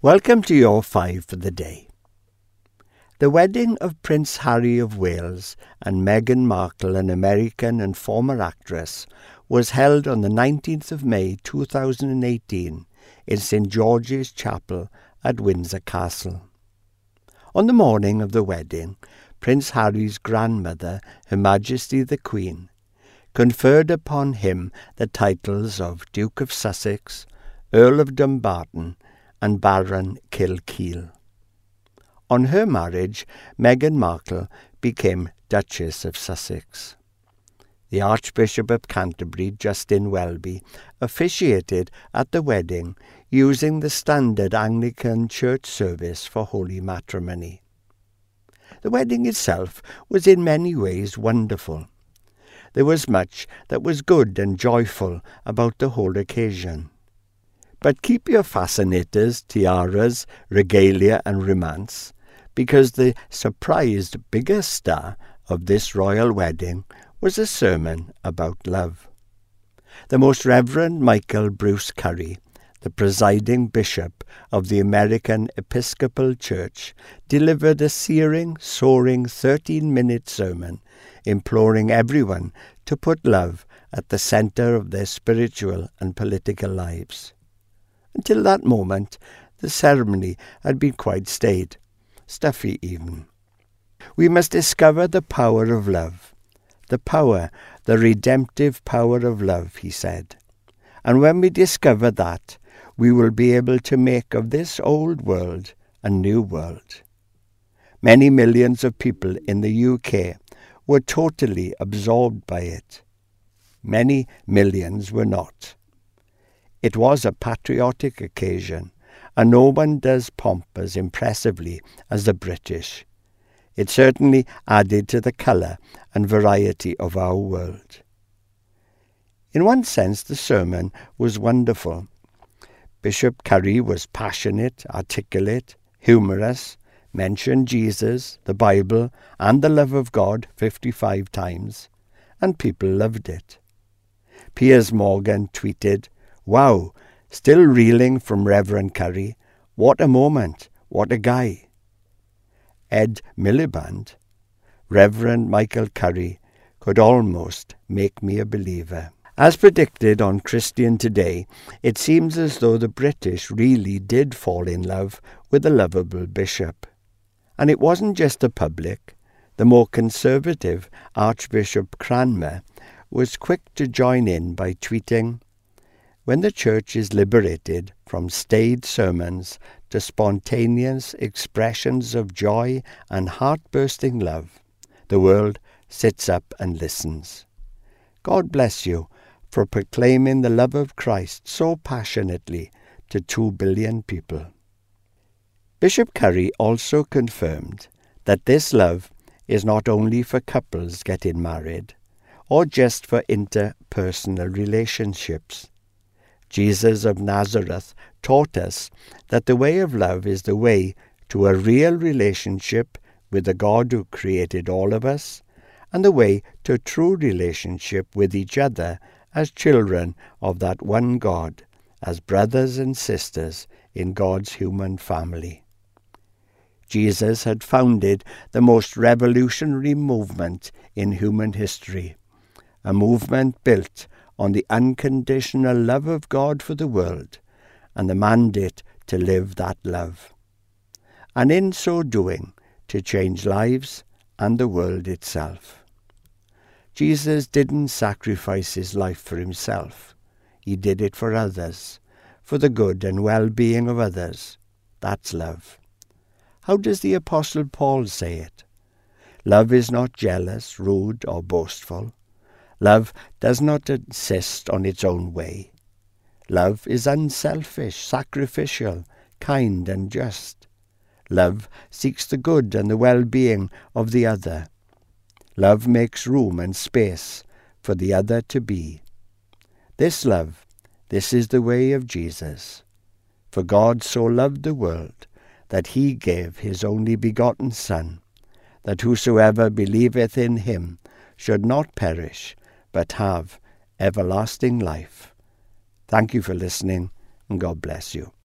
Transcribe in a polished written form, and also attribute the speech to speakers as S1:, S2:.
S1: Welcome to your 5 for the day. The wedding of Prince Harry of Wales and Meghan Markle, an American and former actress, was held on the 19th of May 2018 in St George's Chapel at Windsor Castle. On the morning of the wedding, Prince Harry's grandmother, Her Majesty the Queen, conferred upon him the titles of Duke of Sussex, Earl of Dumbarton, and Baron Kilkeel. On her marriage, Meghan Markle became Duchess of Sussex. The Archbishop of Canterbury, Justin Welby, officiated at the wedding using the standard Anglican church service for holy matrimony. The wedding itself was in many ways wonderful. There was much that was good and joyful about the whole occasion. But keep your fascinators, tiaras, regalia and romance, because the surprised biggest star of this royal wedding was a sermon about love. The Most Reverend Michael Bruce Curry, the presiding bishop of the American Episcopal Church, delivered a searing, soaring 13-minute sermon imploring everyone to put love at the center of their spiritual and political lives. Until that moment, the ceremony had been quite staid, stuffy even. We must discover the power of love, the redemptive power of love, he said. And when we discover that, we will be able to make of this old world a new world. Many millions of people in the UK were totally absorbed by it. Many millions were not. It was a patriotic occasion, and no one does pomp as impressively as the British. It certainly added to the colour and variety of our world. In one sense, the sermon was wonderful. Bishop Curry was passionate, articulate, humorous, mentioned Jesus, the Bible, and the love of God 55 times, and people loved it. Piers Morgan tweeted, "Wow, still reeling from Reverend Curry. What a moment, what a guy." Ed Miliband, "Reverend Michael Curry could almost make me a believer." As predicted on Christian Today, it seems as though the British really did fall in love with a lovable bishop. And it wasn't just the public. The more conservative Archbishop Cranmer was quick to join in by tweeting, "When the church is liberated from staid sermons to spontaneous expressions of joy and heart-bursting love, the world sits up and listens. God bless you for proclaiming the love of Christ so passionately to 2 billion people." Bishop Curry also confirmed that this love is not only for couples getting married or just for interpersonal relationships. Jesus of Nazareth taught us that the way of love is the way to a real relationship with the God who created all of us, and the way to a true relationship with each other as children of that one God, as brothers and sisters in God's human family. Jesus had founded the most revolutionary movement in human history, a movement built on the unconditional love of God for the world and the mandate to live that love, and in so doing to change lives and the world itself. Jesus didn't sacrifice his life for himself. He did it for others, for the good and well-being of others. That's love. How does the Apostle Paul say it? Love is not jealous, rude, or boastful. Love does not insist on its own way. Love is unselfish, sacrificial, kind, and just. Love seeks the good and the well-being of the other. Love makes room and space for the other to be. This love, this is the way of Jesus. For God so loved the world that he gave his only begotten Son, that whosoever believeth in him should not perish, but have everlasting life. Thank you for listening, and God bless you.